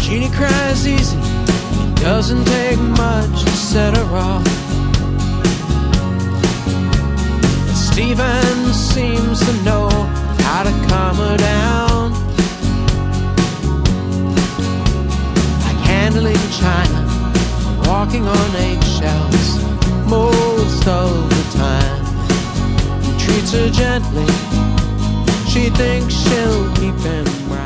Jeannie cries easy, it doesn't take much to set her off. But Steven seems to know how to calm her down. Like handling china, walking on eggshells most of the time. He treats her gently, she thinks she'll keep him right.